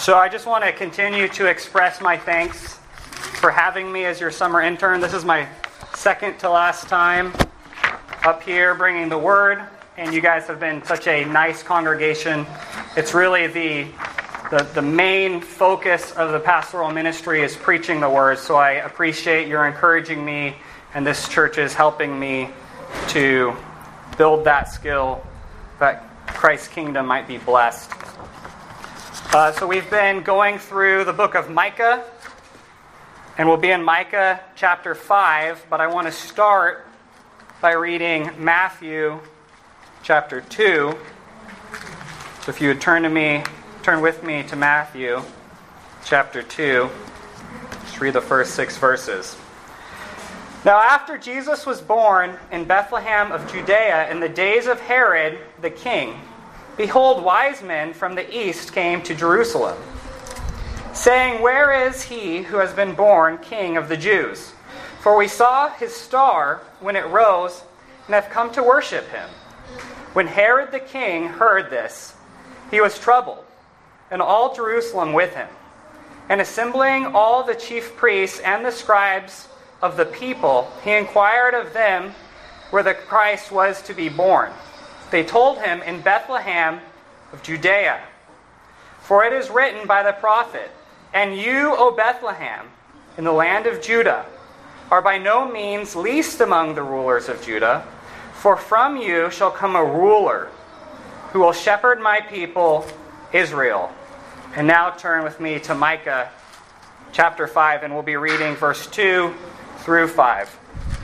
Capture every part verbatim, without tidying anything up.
So I just want to continue to express my thanks for having me as your summer intern. This is my second to last time up here bringing the word, and you guys have been such a nice congregation. It's really the the, the main focus of the pastoral ministry is preaching the word, so I appreciate your encouraging me, and this church is helping me to build that skill that Christ's kingdom might be blessed. Uh, so we've been going through the book of Micah, and we'll be in Micah chapter five, but I want to start by reading Matthew chapter two. So if you would turn to me, turn with me to Matthew chapter two. Just read the first six verses. Now after Jesus was born in Bethlehem of Judea in the days of Herod the king, behold, wise men from the east came to Jerusalem, saying, "Where is he who has been born King of the Jews? For we saw his star when it rose, and have come to worship him." When Herod the king heard this, he was troubled, and all Jerusalem with him. And assembling all the chief priests and the scribes of the people, he inquired of them where the Christ was to be born. They told him, "In Bethlehem of Judea. For it is written by the prophet, 'And you, O Bethlehem, in the land of Judah, are by no means least among the rulers of Judah, for from you shall come a ruler who will shepherd my people Israel.'" And now turn with me to Micah chapter five, and we'll be reading verse two through five.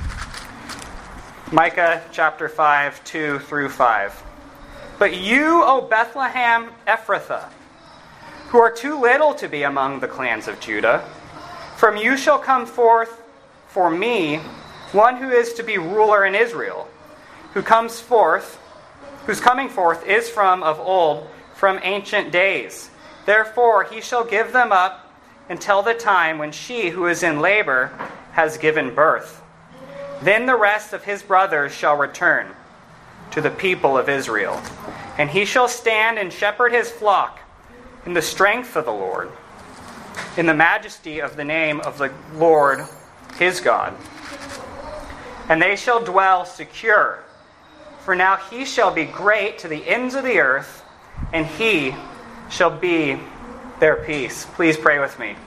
Micah chapter five, two through five. "But you, O Bethlehem Ephrathah, who are too little to be among the clans of Judah, from you shall come forth for me one who is to be ruler in Israel, who comes forth, whose coming forth is from of old, from ancient days. Therefore he shall give them up until the time when she who is in labor has given birth. Then the rest of his brothers shall return to the people of Israel, and he shall stand and shepherd his flock in the strength of the Lord, in the majesty of the name of the Lord his God. And they shall dwell secure, for now he shall be great to the ends of the earth, and he shall be their peace." Please pray with me.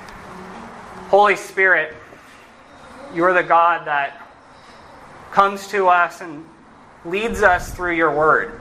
Holy Spirit, you are the God that comes to us and leads us through your word.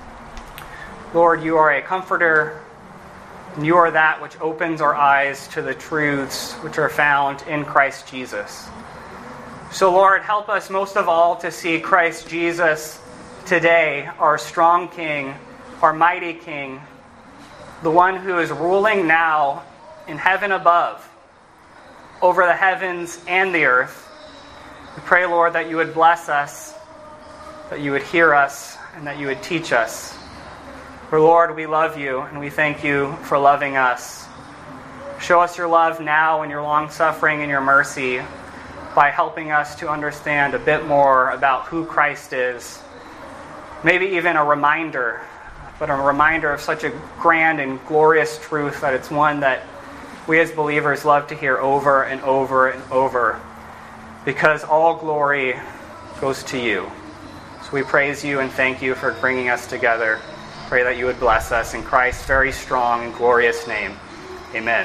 Lord, you are a comforter, and you are that which opens our eyes to the truths which are found in Christ Jesus. So Lord, help us most of all to see Christ Jesus today, our strong King, our mighty King, the one who is ruling now in heaven above, over the heavens and the earth. We pray, Lord, that you would bless us, that you would hear us, and that you would teach us. For Lord, we love you, and we thank you for loving us. Show us your love now and your long-suffering and your mercy by helping us to understand a bit more about who Christ is. Maybe even a reminder, but a reminder of such a grand and glorious truth that it's one that we as believers love to hear over and over and over, because all glory goes to you. So we praise you and thank you for bringing us together. Pray that you would bless us in Christ's very strong and glorious name. Amen.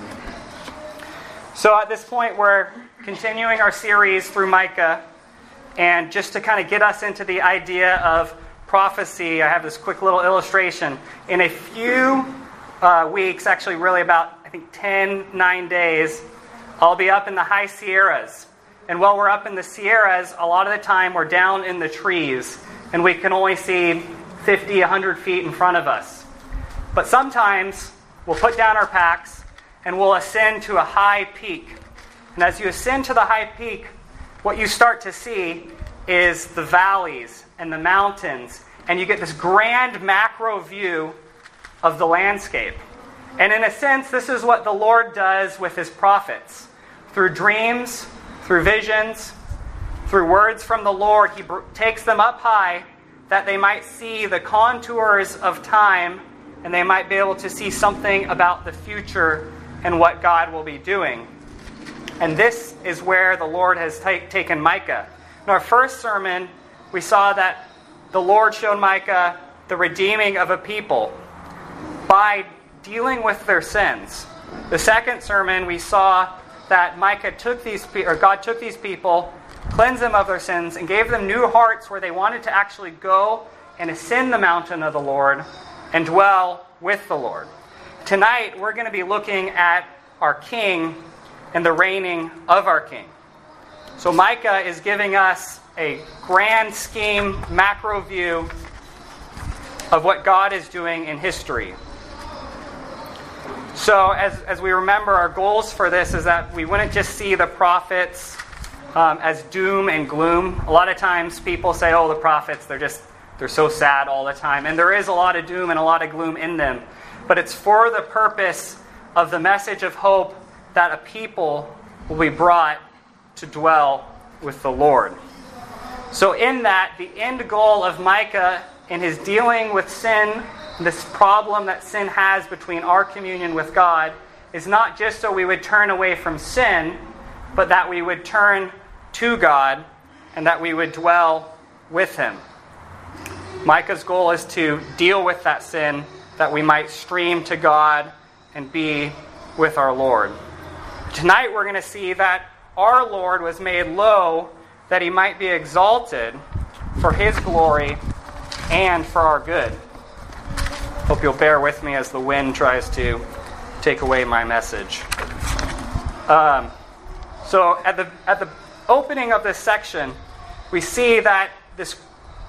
So at this point, we're continuing our series through Micah, and just to kind of get us into the idea of prophecy, I have this quick little illustration. In a few uh, weeks, actually really about, I think, ten, nine days, I'll be up in the high Sierras. And while we're up in the Sierras, a lot of the time we're down in the trees, and we can only see fifty, one hundred feet in front of us. But sometimes we'll put down our packs, and we'll ascend to a high peak. And as you ascend to the high peak, what you start to see is the valleys and the mountains, and you get this grand macro view of the landscape. And in a sense, this is what the Lord does with his prophets. Through dreams, through visions, through words from the Lord, he br- takes them up high that they might see the contours of time and they might be able to see something about the future and what God will be doing. And this is where the Lord has ta- taken Micah. In our first sermon, we saw that the Lord showed Micah the redeeming of a people by dealing with their sins. The second sermon, we saw that Micah took these, or God took these people, cleansed them of their sins, and gave them new hearts where they wanted to actually go and ascend the mountain of the Lord and dwell with the Lord. Tonight, we're going to be looking at our King and the reigning of our King. So Micah is giving us a grand scheme, macro view of what God is doing in history. So as, as we remember, our goals for this is that we wouldn't just see the prophets um, as doom and gloom. A lot of times people say, oh, the prophets, they're just, they're so sad all the time. And there is a lot of doom and a lot of gloom in them. But it's for the purpose of the message of hope that a people will be brought to dwell with the Lord. So in that, the end goal of Micah in his dealing with sin, this problem that sin has between our communion with God, is not just so we would turn away from sin, but that we would turn to God and that we would dwell with Him. Micah's goal is to deal with that sin, that we might stream to God and be with our Lord. Tonight we're going to see that our Lord was made low that He might be exalted for His glory and for our good. Hope you'll bear with me as the wind tries to take away my message. Um, so at the at the opening of this section, we see that this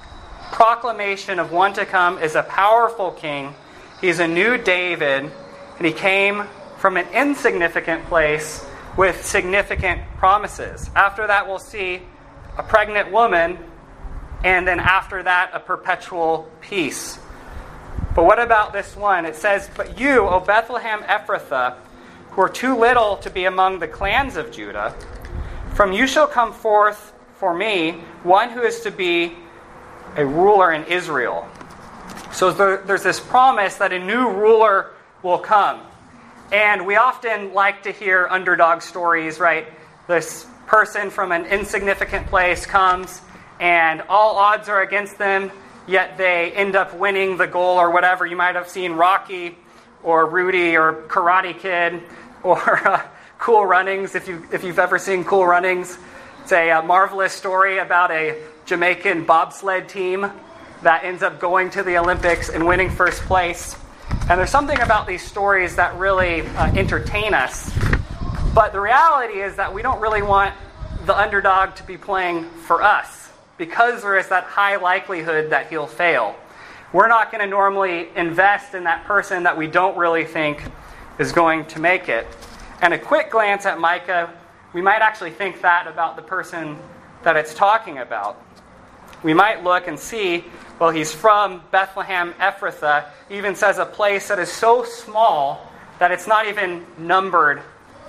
proclamation of one to come is a powerful king. He's a new David, and he came from an insignificant place with significant promises. After that, we'll see a pregnant woman, and then after that, a perpetual peace. But what about this one? It says, "But you, O Bethlehem Ephrathah, who are too little to be among the clans of Judah, from you shall come forth for me one who is to be a ruler in Israel." So there, there's this promise that a new ruler will come. And we often like to hear underdog stories, right? This person from an insignificant place comes, and all odds are against them, yet they end up winning the goal or whatever. You might have seen Rocky or Rudy or Karate Kid or uh, Cool Runnings, if, you, if you've ever seen Cool Runnings. It's a, a marvelous story about a Jamaican bobsled team that ends up going to the Olympics and winning first place. And there's something about these stories that really uh, entertain us. But the reality is that we don't really want the underdog to be playing for us, because there is that high likelihood that he'll fail. We're not going to normally invest in that person that we don't really think is going to make it. And a quick glance at Micah, we might actually think that about the person that it's talking about. We might look and see, well, he's from Bethlehem Ephrathah. He even says a place that is so small that it's not even numbered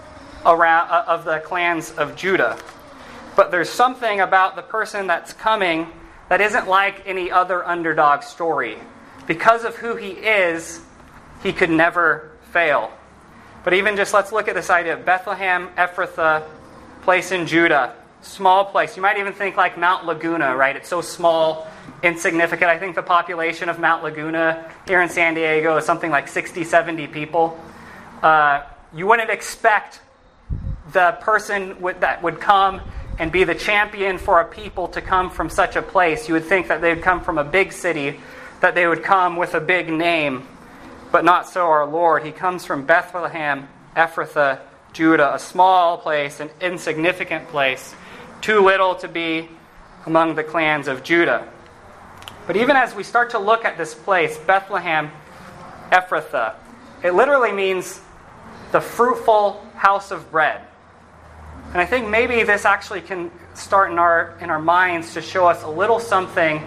around uh, of the clans of Judah. But there's something about the person that's coming that isn't like any other underdog story. Because of who he is, he could never fail. But even just let's look at this idea of Bethlehem Ephrathah, place in Judah. Small place. You might even think like Mount Laguna, right? It's so small, insignificant. I think the population of Mount Laguna here in San Diego is something like sixty, seventy people. Uh, you wouldn't expect the person would, that would come and be the champion for a people to come from such a place. You would think that they would come from a big city, that they would come with a big name. But not so our Lord. He comes from Bethlehem, Ephrathah, Judah, a small place, an insignificant place, too little to be among the clans of Judah. But even as we start to look at this place, Bethlehem, Ephrathah, it literally means the fruitful house of bread. And I think maybe this actually can start in our in our minds to show us a little something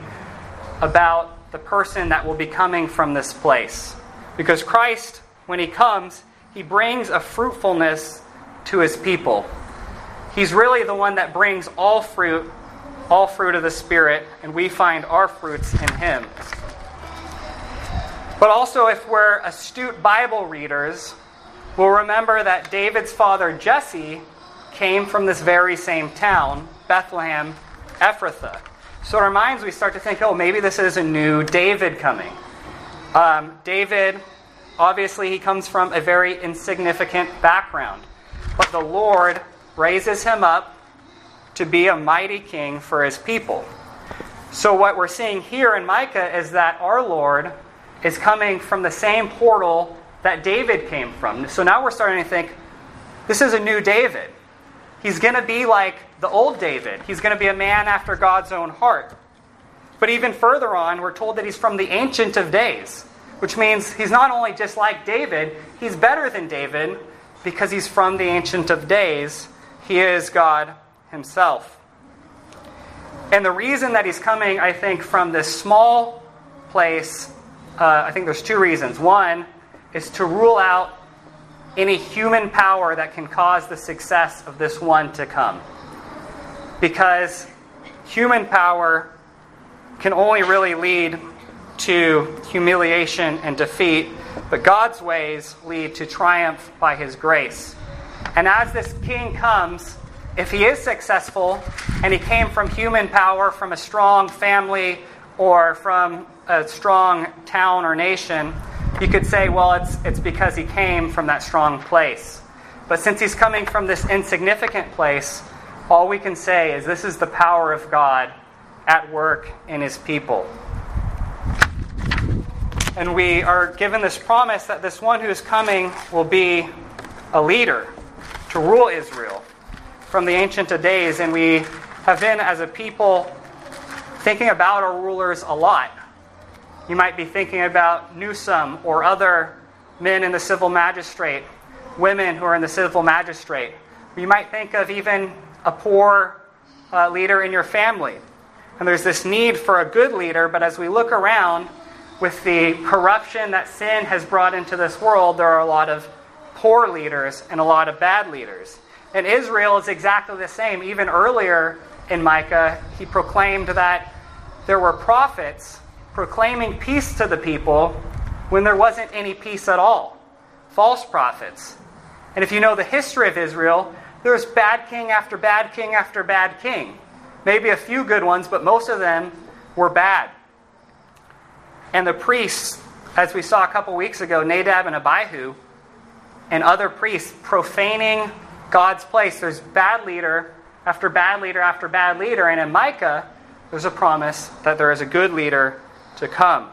about the person that will be coming from this place. Because Christ, when he comes, he brings a fruitfulness to his people. He's really the one that brings all fruit, all fruit of the Spirit, and we find our fruits in him. But also, if we're astute Bible readers, we'll remember that David's father Jesse came from this very same town, Bethlehem, Ephrathah. So in our minds we start to think, oh, maybe this is a new David coming. Um, David, obviously he comes from a very insignificant background. But the Lord raises him up to be a mighty king for his people. So what we're seeing here in Micah is that our Lord is coming from the same portal that David came from. So now we're starting to think, this is a new David. He's going to be like the old David. He's going to be a man after God's own heart. But even further on, we're told that he's from the Ancient of Days, which means he's not only just like David, he's better than David because he's from the Ancient of Days. He is God himself. And the reason that he's coming, I think, from this small place, uh, I think there's two reasons. One is to rule out any human power that can cause the success of this one to come. Because human power can only really lead to humiliation and defeat, but God's ways lead to triumph by his grace. And as this king comes, if he is successful, and he came from human power, from a strong family, or from a strong town or nation, you could say, well, it's it's because he came from that strong place. But since he's coming from this insignificant place, all we can say is this is the power of God at work in his people. And we are given this promise that this one who is coming will be a leader to rule Israel from the Ancient of Days. And we have been, as a people, thinking about our rulers a lot. You might be thinking about Newsom or other men in the civil magistrate, women who are in the civil magistrate. You might think of even a poor uh, leader in your family. And there's this need for a good leader, but as we look around with the corruption that sin has brought into this world, there are a lot of poor leaders and a lot of bad leaders. And Israel is exactly the same. Even earlier in Micah, he proclaimed that there were prophets proclaiming peace to the people when there wasn't any peace at all. False prophets. And if you know the history of Israel, there's bad king after bad king after bad king. Maybe a few good ones, but most of them were bad. And the priests, as we saw a couple weeks ago, Nadab and Abihu, and other priests profaning God's place. There's bad leader after bad leader after bad leader. And in Micah, there's a promise that there is a good leader to come.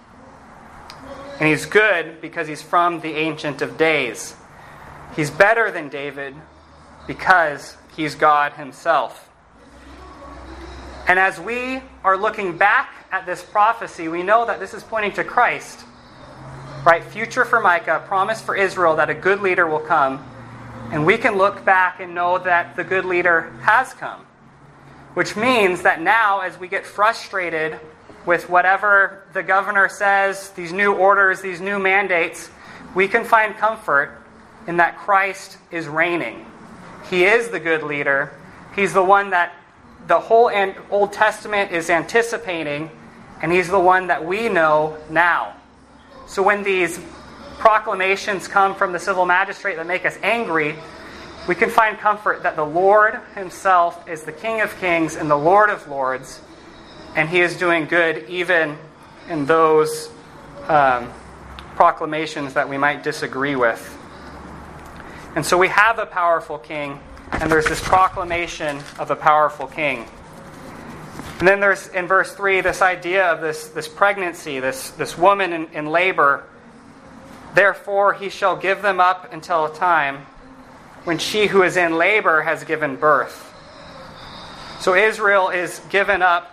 And he's good because he's from the Ancient of Days. He's better than David because he's God himself. And as we are looking back at this prophecy, we know that this is pointing to Christ. Right? Future for Micah, promise for Israel that a good leader will come. And we can look back and know that the good leader has come. Which means that now, as we get frustrated with whatever the governor says, these new orders, these new mandates, we can find comfort in that Christ is reigning. He is the good leader. He's the one that the whole Old Testament is anticipating, and he's the one that we know now. So when these proclamations come from the civil magistrate that make us angry, we can find comfort that the Lord himself is the King of Kings and the Lord of Lords, and he is doing good even in those um, proclamations that we might disagree with. And so we have a powerful king, and there's this proclamation of a powerful king. And then there's, in verse three, this idea of this, this pregnancy, this, this woman in, in labor. Therefore he shall give them up until a time when she who is in labor has given birth. So Israel is given up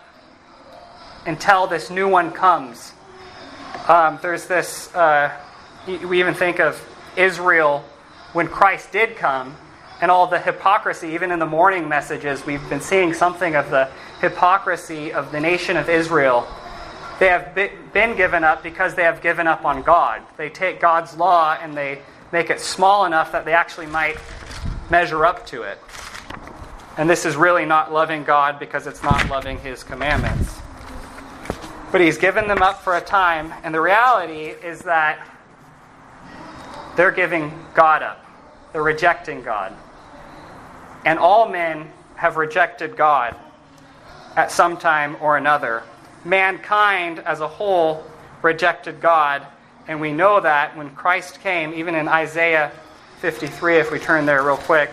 until this new one comes. Um, there's this, uh, we even think of Israel when Christ did come, and all the hypocrisy, even in the morning messages, we've been seeing something of the hypocrisy of the nation of Israel. They have been given up because they have given up on God. They take God's law and they make it small enough that they actually might measure up to it. And this is really not loving God because it's not loving his commandments. But he's given them up for a time, and the reality is that they're giving God up. They're rejecting God. And all men have rejected God at some time or another. Mankind as a whole rejected God, and we know that when Christ came, even in Isaiah fifty-three, if we turn there real quick,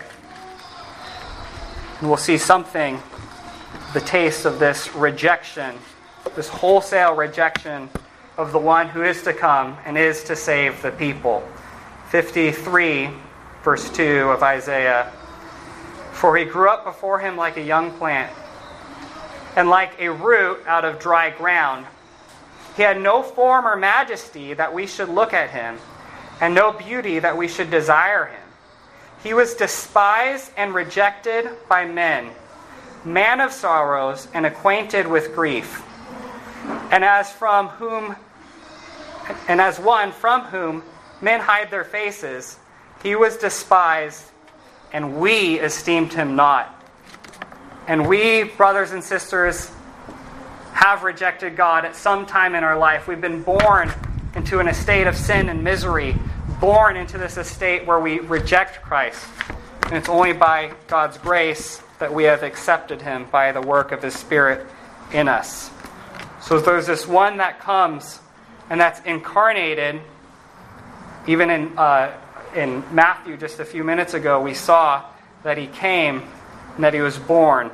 we'll see something, the taste of this rejection, this wholesale rejection of the one who is to come and is to save the people. fifty-three, verse two of Isaiah. For he grew up before him like a young plant, and like a root out of dry ground. He had no form or majesty that we should look at him, and no beauty that we should desire him. He was despised and rejected by men, man of sorrows and acquainted with grief. And as from whom, and as one from whom men hide their faces, he was despised, and we esteemed him not. And we, brothers and sisters, have rejected God at some time in our life. We've been born into an estate of sin and misery, born into this estate where we reject Christ. And it's only by God's grace that we have accepted him by the work of his Spirit in us. So there's this one that comes and that's incarnated. Even in uh, in Matthew just a few minutes ago, we saw that he came and that he was born.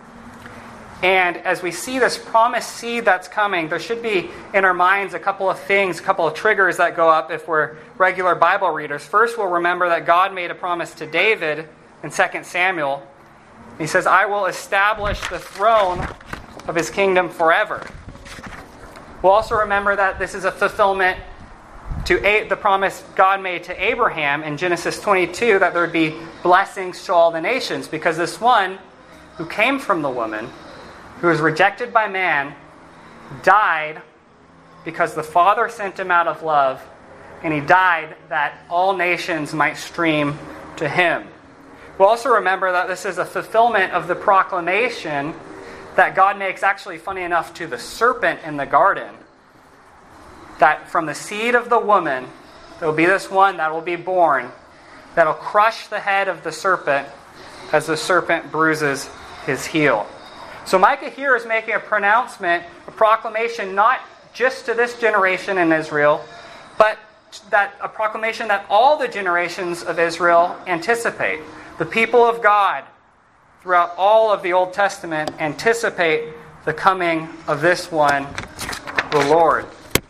And as we see this promised seed that's coming, there should be in our minds a couple of things, a couple of triggers that go up if we're regular Bible readers. First, we'll remember that God made a promise to David in Second Samuel. He says, I will establish the throne of his kingdom forever. We'll also remember that this is a fulfillment to a- the promise God made to Abraham in Genesis twenty-two, that there would be blessings to all the nations, because this one who came from the woman, who was rejected by man, died because the Father sent him out of love, and he died that all nations might stream to him. We'll also remember that this is a fulfillment of the proclamation that God makes, actually, funny enough, to the serpent in the garden, that from the seed of the woman, there will be this one that will be born, that will crush the head of the serpent as the serpent bruises his heel. So Micah here is making a pronouncement, a proclamation, not just to this generation in Israel, but that a proclamation that all the generations of Israel anticipate. The people of God throughout all of the Old Testament anticipate the coming of this one, the Lord.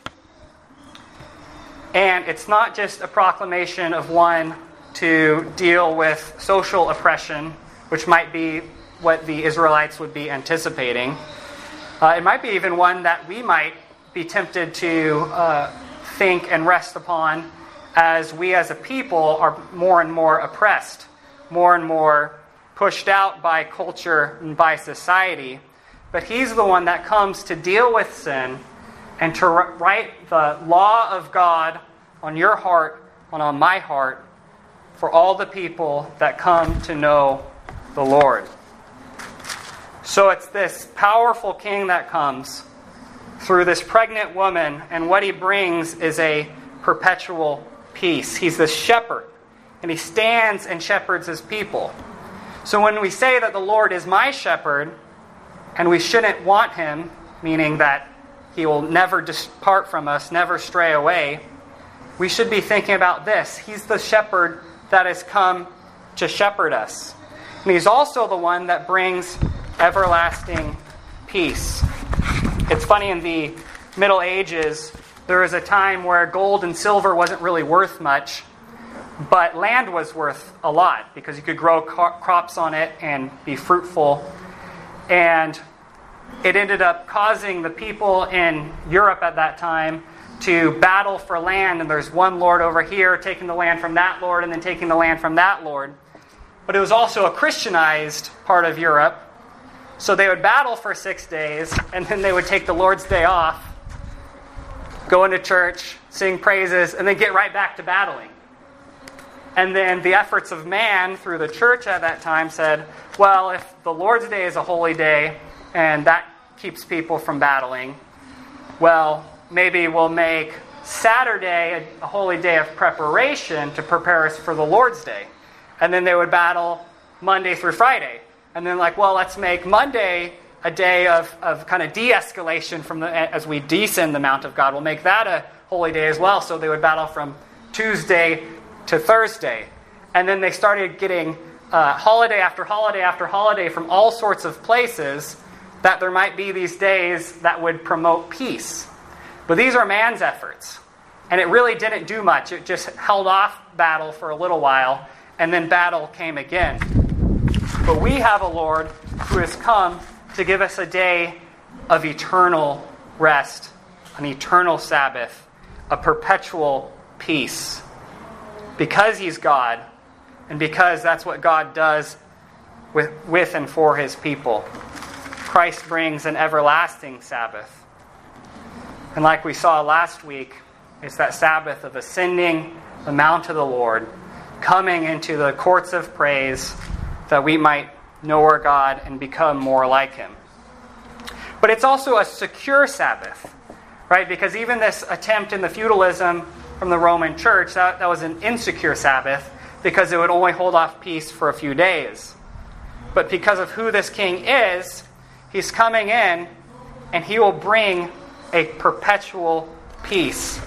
And it's not just a proclamation of one to deal with social oppression, which might be what the Israelites would be anticipating. Uh, it might be even one that we might be tempted to uh, think and rest upon as we as a people are more and more oppressed, more and more pushed out by culture and by society. But he's the one that comes to deal with sin and to write the law of God on your heart and on my heart for all the people that come to know the Lord. So it's this powerful king that comes through this pregnant woman, and what he brings is a perpetual peace. He's the shepherd, and he stands and shepherds his people. So when we say that the Lord is my shepherd, and we shouldn't want him, meaning that he will never depart from us, never stray away, we should be thinking about this. He's the shepherd that has come to shepherd us. And he's also the one that brings everlasting peace. It's funny, in the Middle Ages, there was a time where gold and silver wasn't really worth much, but land was worth a lot because you could grow crops on it and be fruitful. And it ended up causing the people in Europe at that time to battle for land, and there's one lord over here taking the land from that lord and then taking the land from that lord. But it was also a Christianized part of Europe, so they would battle for six days, and then they would take the Lord's Day off, go into church, sing praises, and then get right back to battling. And then the efforts of man through the church at that time said, well, if the Lord's Day is a holy day, and that keeps people from battling, well, maybe we'll make Saturday a, a holy day of preparation to prepare us for the Lord's Day. And then they would battle Monday through Friday. And then like, well, let's make Monday a day of, of kind of de-escalation from the, as we descend the Mount of God. We'll make that a holy day as well. So they would battle from Tuesday to Thursday. And then they started getting uh, holiday after holiday after holiday from all sorts of places that there might be these days that would promote peace. But these are man's efforts. And it really didn't do much. It just held off battle for a little while, and then battle came again. But we have a Lord who has come to give us a day of eternal rest, an eternal Sabbath, a perpetual peace. Because he's God, and because that's what God does with, with and for his people. Christ brings an everlasting Sabbath. And like we saw last week, it's that Sabbath of ascending the mount of the Lord, coming into the courts of praise that we might know our God and become more like him. But it's also a secure Sabbath, right? Because even this attempt in the feudalism from the Roman Church, that, that was an insecure Sabbath because it would only hold off peace for a few days. But because of who this king is, he's coming in and he will bring a perpetual peace.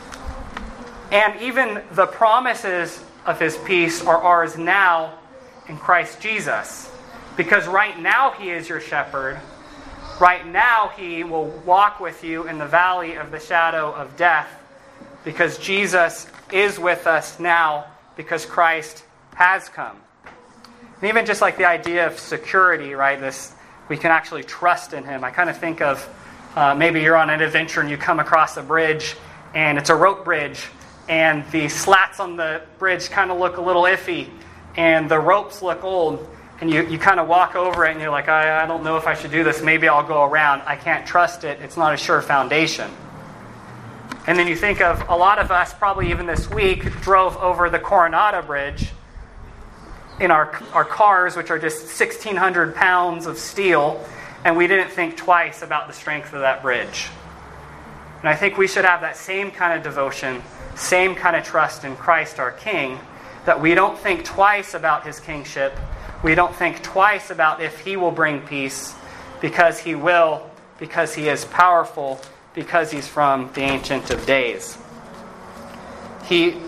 And even the promises of his peace are ours now in Christ Jesus. Because right now he is your shepherd. Right now he will walk with you in the valley of the shadow of death. Because Jesus is with us now because Christ has come. And even just like the idea of security, right? This, we can actually trust in him. I kind of think of uh, maybe you're on an adventure and you come across a bridge and it's a rope bridge and the slats on the bridge kind of look a little iffy and the ropes look old and you, you kind of walk over it and you're like, I, I don't know if I should do this. Maybe I'll go around. I can't trust it. It's not a sure foundation. And then you think of a lot of us, probably even this week, drove over the Coronado Bridge in our our cars, which are just sixteen hundred pounds of steel, and we didn't think twice about the strength of that bridge. And I think we should have that same kind of devotion, same kind of trust in Christ our King, that we don't think twice about his kingship. We don't think twice about if he will bring peace, because he will, because he is powerful, because he's from the Ancient of Days. He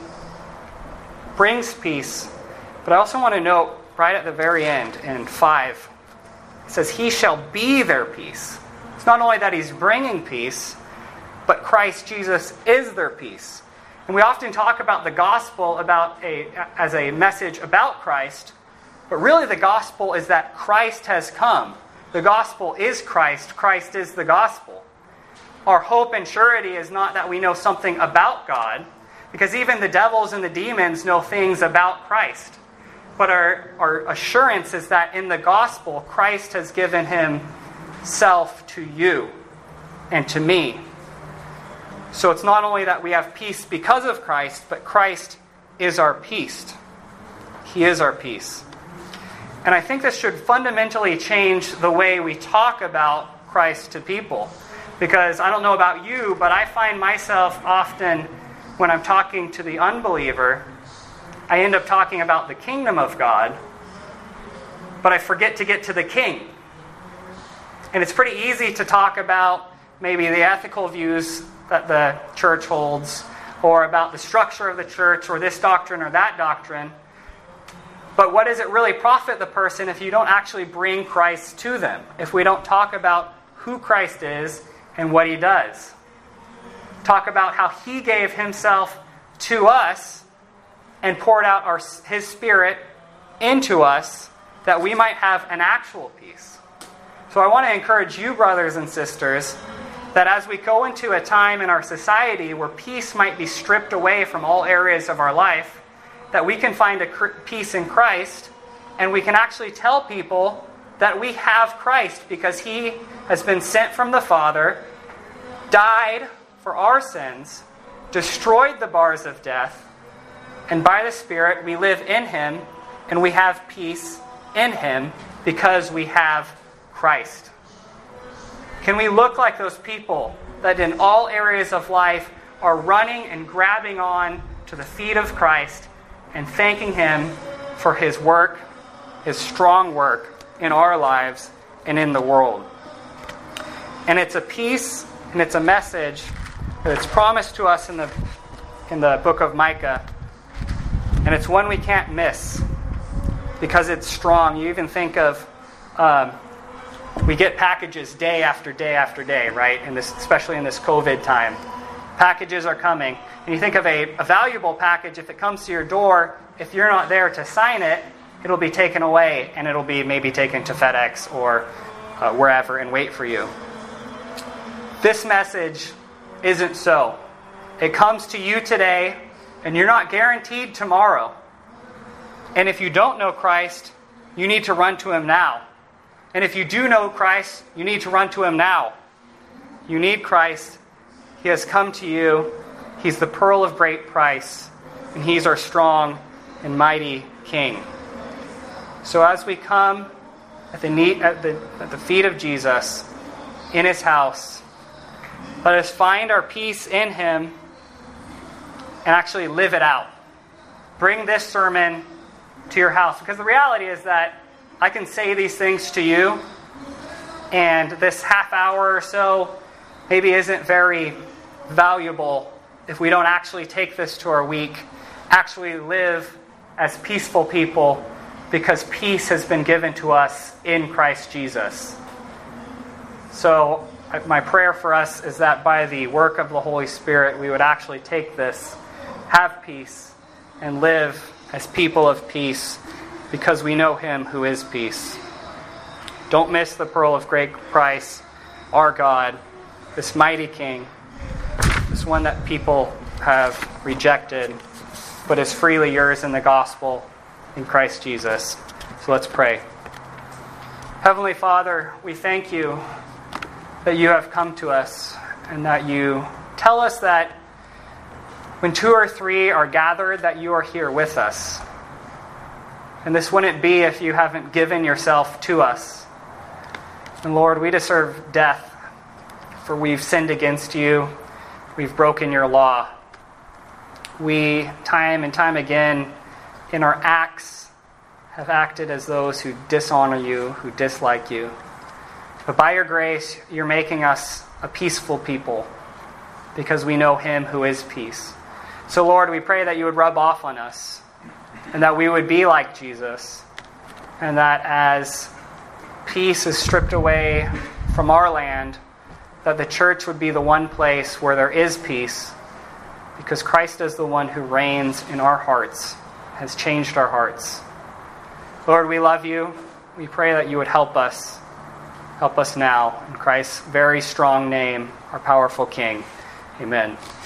brings peace. But I also want to note right at the very end in five, it says, he shall be their peace. It's not only that he's bringing peace, but Christ Jesus is their peace. And we often talk about the gospel about a, as a message about Christ, but really the gospel is that Christ has come. The gospel is Christ. Christ is the gospel. Our hope and surety is not that we know something about God, because even the devils and the demons know things about Christ. But our, our assurance is that in the gospel, Christ has given himself to you and to me. So it's not only that we have peace because of Christ, but Christ is our peace. He is our peace. And I think this should fundamentally change the way we talk about Christ to people. Because I don't know about you, but I find myself often, when I'm talking to the unbeliever, I end up talking about the kingdom of God, but I forget to get to the king. And it's pretty easy to talk about maybe the ethical views that the church holds, or about the structure of the church, or this doctrine or that doctrine. But what does it really profit the person if you don't actually bring Christ to them? If we don't talk about who Christ is and what he does. Talk about how he gave himself to us and poured out our, his Spirit into us that we might have an actual peace. So I want to encourage you, brothers and sisters, that as we go into a time in our society where peace might be stripped away from all areas of our life, that we can find a peace in Christ, and we can actually tell people that we have Christ because he has been sent from the Father, died for our sins, destroyed the bars of death, and by the Spirit we live in him, and we have peace in him because we have Christ. Can we look like those people that in all areas of life are running and grabbing on to the feet of Christ and thanking Him for His work, His strong work in our lives and in the world. And it's a peace and it's a message that it's promised to us in the in the book of Micah. And it's one we can't miss because it's strong. You even think of, um, we get packages day after day after day, right? In this, especially in this COVID time. Packages are coming. And you think of a, a valuable package, if it comes to your door, if you're not there to sign it, it'll be taken away and it'll be maybe taken to FedEx or uh, wherever and wait for you. This message isn't so. It comes to you today, and you're not guaranteed tomorrow. And if you don't know Christ, you need to run to Him now. And if you do know Christ, you need to run to Him now. You need Christ. He has come to you. He's the pearl of great price, and He's our strong and mighty King. So as we come at the, need, at the, at the feet of Jesus, in His house, let us find our peace in Him and actually live it out. Bring this sermon to your house. Because the reality is that I can say these things to you, and this half hour or so maybe isn't very valuable if we don't actually take this to our week, actually live as peaceful people, because peace has been given to us in Christ Jesus. So my prayer for us is that by the work of the Holy Spirit, we would actually take this, have peace, and live as people of peace, because we know Him who is peace. Don't miss the pearl of great price, our God, this mighty King, this one that people have rejected, but is freely yours in the gospel in Christ Jesus. So let's pray. Heavenly Father, we thank You that You have come to us and that You tell us that when two or three are gathered, that You are here with us. And this wouldn't be if You haven't given Yourself to us. And Lord, we deserve death, for we've sinned against You. We've broken Your law. We, time and time again, in our acts, have acted as those who dishonor You, who dislike You. But by Your grace, You're making us a peaceful people, because we know Him who is peace. So Lord, we pray that You would rub off on us, and that we would be like Jesus, and that as peace is stripped away from our land, that the church would be the one place where there is peace, because Christ is the one who reigns in our hearts, has changed our hearts. Lord, we love You. We pray that You would help us. Help us now. In Christ's very strong name, our powerful King. Amen.